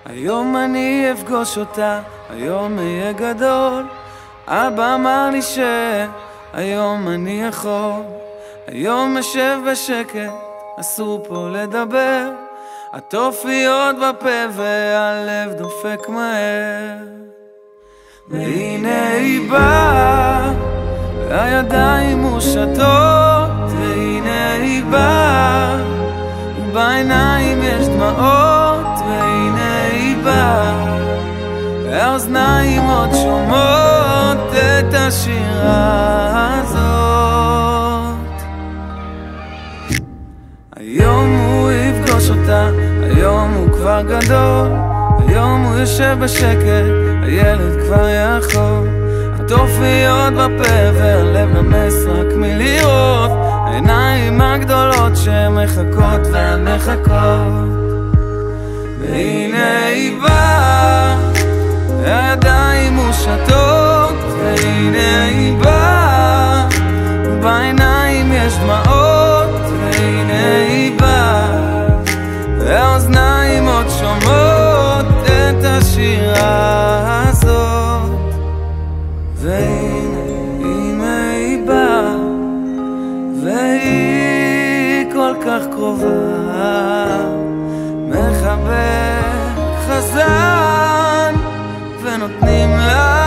היום אני אפגוש אותה, היום אהיה גדול. אבא אמר לי שהיום אני יכול. היום אשב בשקט, אסור פה לדבר. התופיות בפה והלב דופק מהר. והנה היא באה, והידיים מושטות. והנה היא באה, ובעיניים יש דמעות. והנה היא באה, והאוזניים עוד שומעות את השירה הזאת. היום הוא יפגוש אותה, היום הוא כבר גדול. היום הוא יושב בשקט, הילד כבר יכול. התופיות בפה והלב נמס רק מלראות. העיניים הגדולות שמחכות ומחכות. והנה היא באה, הידיים מושטות. והנה היא באה, ובעיניים יש דמעות. והנה היא באה, והאוזניים עוד שומעות את השירה הזאת. והנה היא באה, והיא כל כך קרובה. מחבק חזן ונותנים לה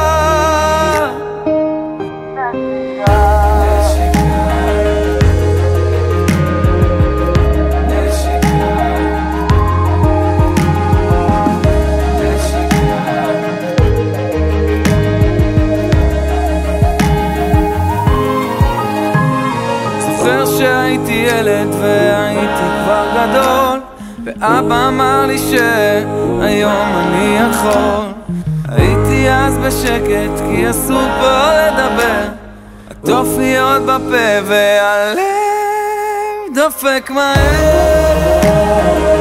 זוכר שהייתי ילד והייתי כבר גדול, ואבא אמר לי שהיום אני יכול. הייתי אז בשקט כי אסור פה לדבר. התופיות בפה והלב דופק מהר.